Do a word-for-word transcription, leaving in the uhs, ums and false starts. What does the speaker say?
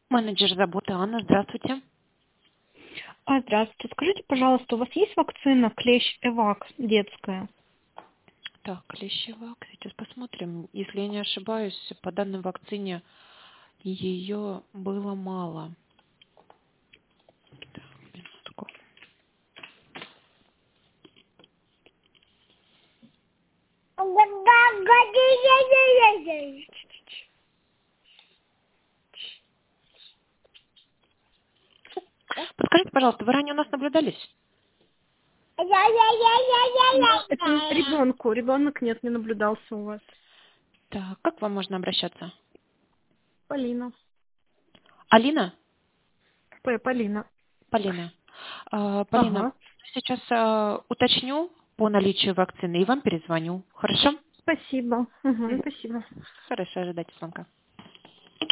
Менеджер заботы Анна, здравствуйте. А, здравствуйте. Скажите, пожалуйста, у вас есть вакцина клещ Эвак детская? Так, клещевак, сейчас посмотрим. Если я не ошибаюсь, по данной вакцине ее было мало. Так, минутку. Подскажите, пожалуйста, вы ранее у нас наблюдались? Это ребенку. Ребенок нет, не наблюдался у вас. Так, как к вам можно обращаться? Полина. Алина? П, Полина. Полина. А, Полина, Ага. сейчас а, уточню по наличию вакцины и вам перезвоню. Хорошо? Спасибо. Угу, Мгм. спасибо. Хорошо, ожидайте звонка.